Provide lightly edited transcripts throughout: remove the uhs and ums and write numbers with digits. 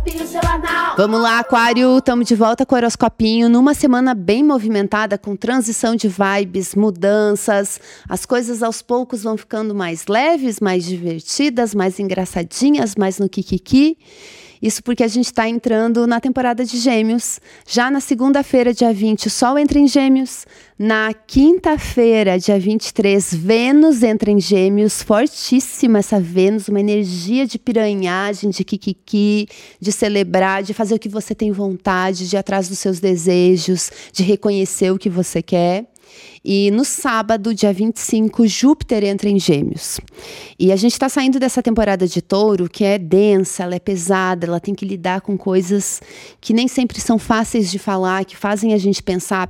Vamos lá, Aquário, estamos de volta com o horoscopinho numa semana bem movimentada, com transição de vibes, mudanças. As coisas aos poucos vão ficando mais leves, mais divertidas, mais engraçadinhas, mais no kikiki. Isso porque a gente está entrando na temporada de Gêmeos. Já na segunda-feira, dia 20, o Sol entra em Gêmeos. Na quinta-feira, dia 23, Vênus entra em Gêmeos. Fortíssima essa Vênus, uma energia de piranhagem, de kikiki, de celebrar, de fazer o que você tem vontade, de ir atrás dos seus desejos, de reconhecer o que você quer. E no sábado, dia 25, Júpiter entra em Gêmeos. E a gente está saindo dessa temporada de Touro, que é densa, ela é pesada, ela tem que lidar com coisas que nem sempre são fáceis de falar, que fazem a gente pensar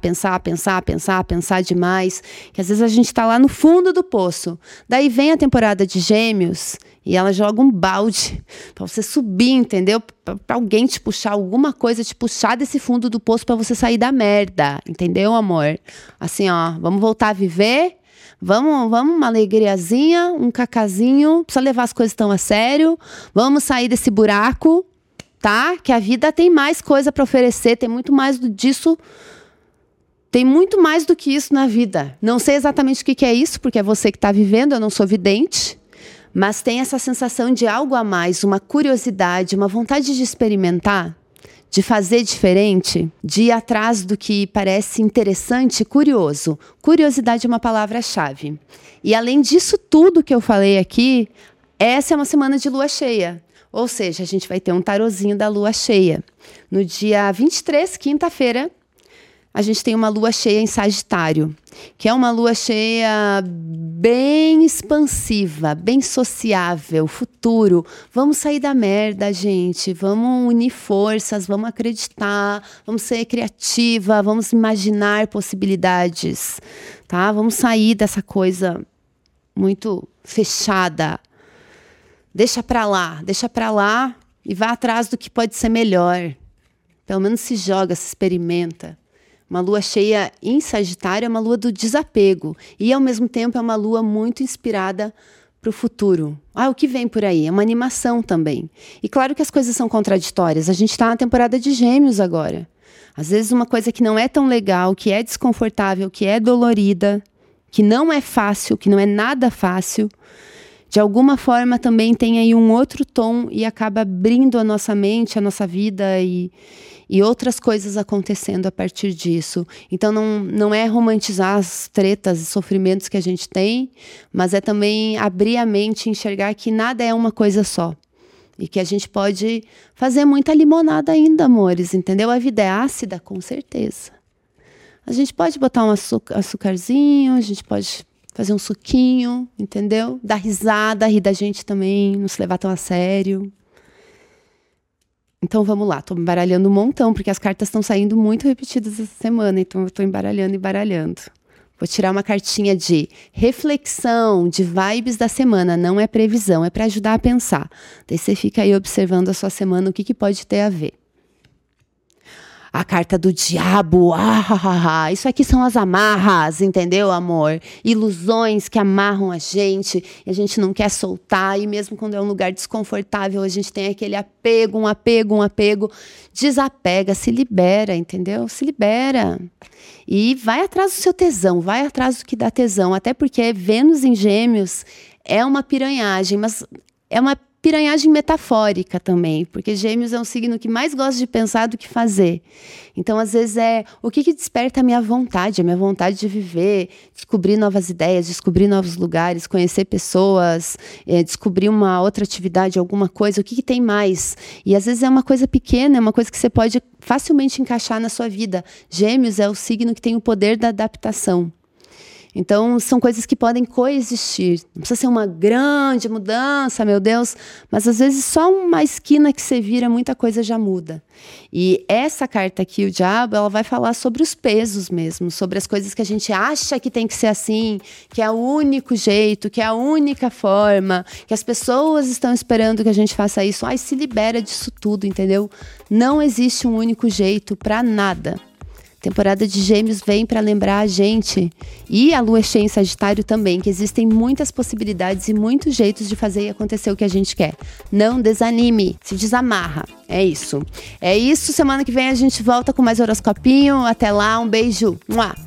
demais, que às vezes a gente está lá no fundo do poço. Daí vem a temporada de Gêmeos e ela joga um balde para você subir, entendeu? Para alguém te puxar, alguma coisa te puxar desse fundo do poço para você sair da merda, entendeu, amor? Assim, ó, vamos voltar a viver, vamos uma alegriazinha, um cacazinho, não precisa levar as coisas tão a sério, vamos sair desse buraco, tá? Que a vida tem mais coisa para oferecer, tem muito mais disso. Tem muito mais do que isso na vida. Não sei exatamente o que é isso, porque é você que está vivendo, eu não sou vidente. Mas tem essa sensação de algo a mais, uma curiosidade, uma vontade de experimentar, de fazer diferente, de ir atrás do que parece interessante e curioso. Curiosidade é uma palavra-chave. E além disso tudo que eu falei aqui, essa é uma semana de lua cheia. Ou seja, a gente vai ter um tarozinho da lua cheia. No dia 23, quinta-feira, a gente tem uma lua cheia em Sagitário, que é uma lua cheia bem expansiva, bem sociável, futuro. Vamos sair da merda, gente. Vamos unir forças, vamos acreditar, vamos ser criativa, vamos imaginar possibilidades, tá? Vamos sair dessa coisa muito fechada. Deixa pra lá e vá atrás do que pode ser melhor. Pelo menos se joga, se experimenta. Uma lua cheia em Sagitário é uma lua do desapego. E, ao mesmo tempo, é uma lua muito inspirada para o futuro. O que vem por aí? É uma animação também. E claro que as coisas são contraditórias. A gente está na temporada de Gêmeos agora. Às vezes uma coisa que não é tão legal, que é desconfortável, que é dolorida, que não é fácil, que não é nada fácil, de alguma forma também tem aí um outro tom e acaba abrindo a nossa mente, a nossa vida e outras coisas acontecendo a partir disso. Então não é romantizar as tretas e sofrimentos que a gente tem, mas é também abrir a mente e enxergar que nada é uma coisa só. E que a gente pode fazer muita limonada ainda, amores, entendeu? A vida é ácida, com certeza. A gente pode botar um açucarzinho, a gente pode fazer um suquinho, entendeu? Dar risada, rir da gente também, não se levar tão a sério. Então vamos lá, tô me embaralhando um montão, porque as cartas estão saindo muito repetidas essa semana, então eu tô embaralhando e baralhando. Vou tirar uma cartinha de reflexão, de vibes da semana, não é previsão, é para ajudar a pensar. Daí você fica aí observando a sua semana, o que pode ter a ver. A carta do diabo, isso aqui são as amarras, entendeu, amor? Ilusões que amarram a gente e a gente não quer soltar. E mesmo quando é um lugar desconfortável, a gente tem aquele apego, um apego. Desapega, se libera, entendeu? Se libera. E vai atrás do seu tesão, vai atrás do que dá tesão. Até porque Vênus em Gêmeos é uma piranhagem, mas é uma piranhagem metafórica também, porque Gêmeos é um signo que mais gosta de pensar do que fazer. Então, às vezes, o que desperta a minha vontade de viver, descobrir novas ideias, descobrir novos lugares, conhecer pessoas, descobrir uma outra atividade, alguma coisa, o que tem mais? E, às vezes, é uma coisa pequena, é uma coisa que você pode facilmente encaixar na sua vida. Gêmeos é o signo que tem o poder da adaptação. Então, são coisas que podem coexistir. Não precisa ser uma grande mudança, meu Deus, mas às vezes só uma esquina que você vira, muita coisa já muda. E essa carta aqui, o diabo, ela vai falar sobre os pesos mesmo, sobre as coisas que a gente acha que tem que ser assim, que é o único jeito, que é a única forma, que as pessoas estão esperando que a gente faça isso. Se libera disso tudo, entendeu? Não existe um único jeito para nada. Temporada de Gêmeos vem para lembrar a gente, e a Lua é cheia em Sagitário também, que existem muitas possibilidades e muitos jeitos de fazer e acontecer o que a gente quer. Não desanime, se desamarra. É isso. Semana que vem a gente volta com mais horoscopinho. Até lá, um beijo. Mua!